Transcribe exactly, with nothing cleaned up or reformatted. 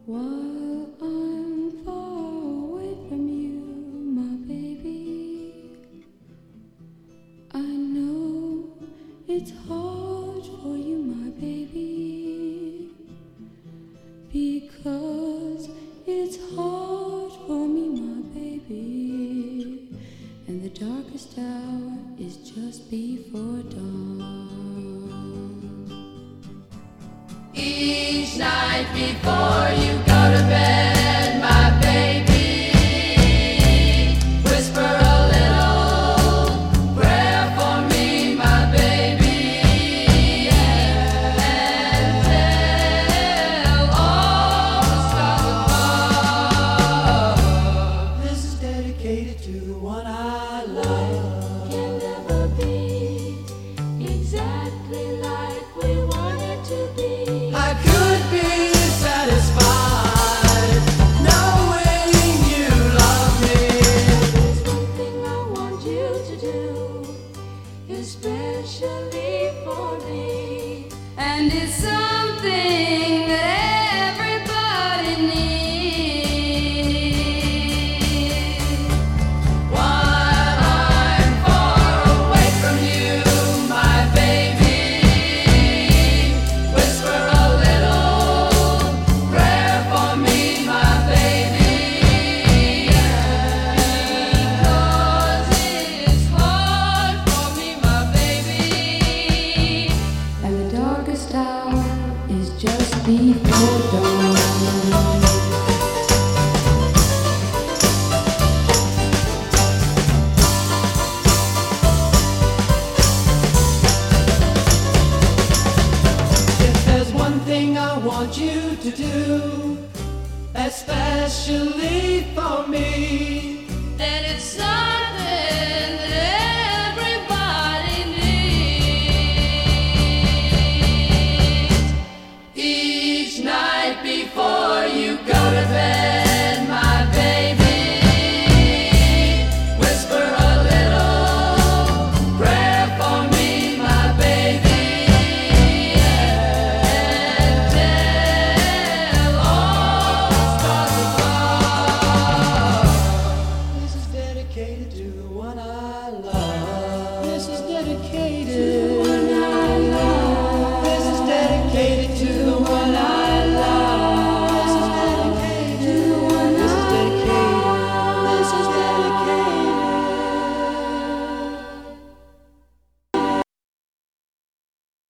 While I'm far away from you, my baby, I know it's hard for you, my baby, because it's hard for me, my baby, and the darkest hour is just before dawn. Each night before you go to bed, my baby, whisper a little prayer for me, my baby, and tell all the stars above. This is dedicated to the one I love. Can never be exactly like we want it to be. I could be satisfied knowing you love me. There's one thing I want you to do, especially for me, and it's something that everybody needs. While I'm far away from you, my baby, whisper a little prayer for me, my baby, because it's hard for me, my baby, and the darkest hour is just before dawn. If there's one thing I want you to do, especially for me, Then it's something